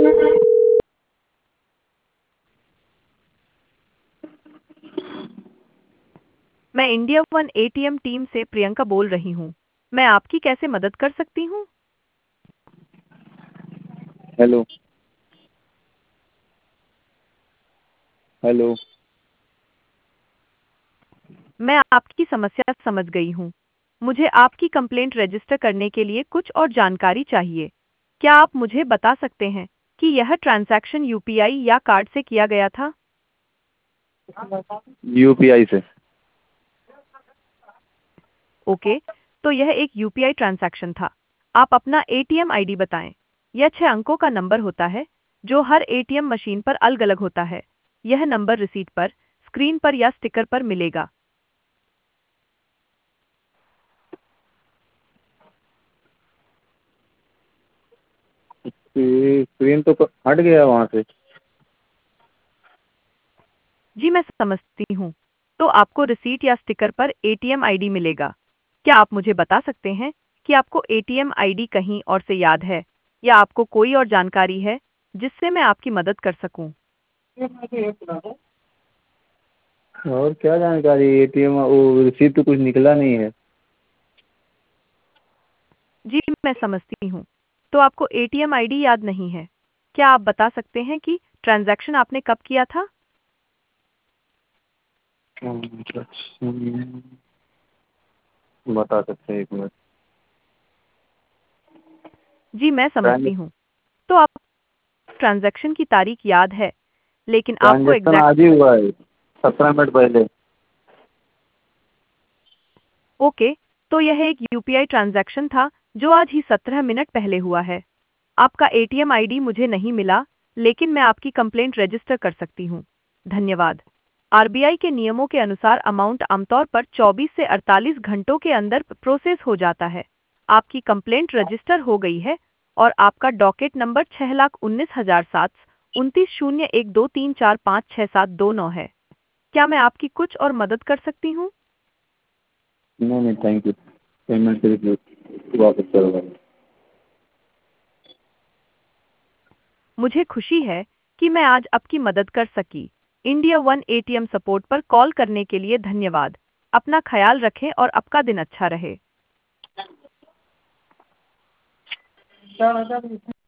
मैं India one ATM team से प्रियंका बोल रही हूँ। मैं आपकी कैसे मदद कर सकती हूँ? हेलो। हेलो। मैं आपकी समस्या समझ गई हूँ। मुझे आपकी कंप्लेंट रजिस्टर करने के लिए कुछ और जानकारी चाहिए। क्या आप मुझे बता सकते हैं कि यह ट्रांजैक्शन यूपीआई या कार्ड से किया गया था? यूपीआई से। ओके, तो यह एक यूपीआई ट्रांजैक्शन था। आप अपना एटीएम आईडी बताएं। यह 6 अंकों का नंबर होता है जो हर एटीएम मशीन पर अलग-अलग होता है। यह नंबर रिसीट पर, स्क्रीन पर या स्टिकर पर मिलेगा। स्क्रीन तो हट गया वहाँ से। जी मैं समझती हूँ। तो आपको रिसीट या स्टिकर पर एटीएम आईडी मिलेगा। क्या आप मुझे बता सकते हैं कि आपको एटीएम आईडी कहीं और से याद है या आपको कोई और जानकारी है जिससे मैं आपकी मदद कर सकूं? और क्या जानकारी, एटीएम वो रिसीट तो कुछ निकला नहीं है। जी मैं समझती हूँ। तो आपको एटीएम आईडी याद नहीं है। क्या आप बता सकते हैं कि ट्रांजैक्शन आपने कब किया था? बता सकते हैं, एक मिनट। जी मैं समझती हूँ। तो आप ट्रांजैक्शन की तारीख याद है, लेकिन आपको ट्रांजेक्शन एग्जैक्ट आज ही हुआ है, 17 मिनट पहले। ओके, तो यह एक यूपीआई ट्रांजैक्शन था जो आज ही 17 मिनट पहले हुआ है। आपका एटीएम आईडी मुझे नहीं मिला, लेकिन मैं आपकी कंप्लेंट रजिस्टर कर सकती हूँ। धन्यवाद। आरबीआई के नियमों के अनुसार अमाउंट आमतौर पर 24 से 48 घंटों के अंदर प्रोसेस हो जाता है। आपकी कंप्लेंट रजिस्टर हो गई है और आपका डॉकेट नंबर 6,19,729 है। क्या मैं आपकी कुछ और मदद कर सकती हूँ? नहीं नहीं, थैंक यू। पेमेंट सिर्फ वापस करोगे? मुझे खुशी है कि मैं आज आपकी मदद कर सकी। इंडिया वन एटीएम सपोर्ट पर कॉल करने के लिए धन्यवाद। अपना ख्याल रखें और आपका दिन अच्छा रहे।